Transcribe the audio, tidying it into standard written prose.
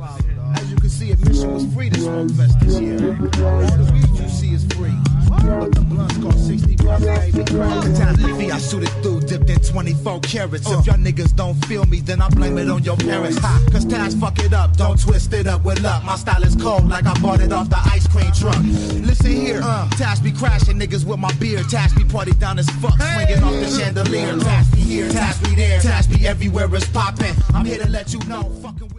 As you can see, admission was free to Smoke Fest this year. All the weed you see is free. But the blunts cost 60 bucks, baby. Time V, I shoot it through, dipped in 24 carats. If y'all niggas don't feel me, then I blame it on your parents. Cause Taz fuck it up, don't twist it up with luck. My style is cold like I bought it off the ice cream truck. Listen here, Taz be crashing niggas with my beard. Taz be party down as fuck, swinging off the chandelier. Taz be here, Taz be there, Taz be everywhere it's poppin'. I'm here to let you know, fucking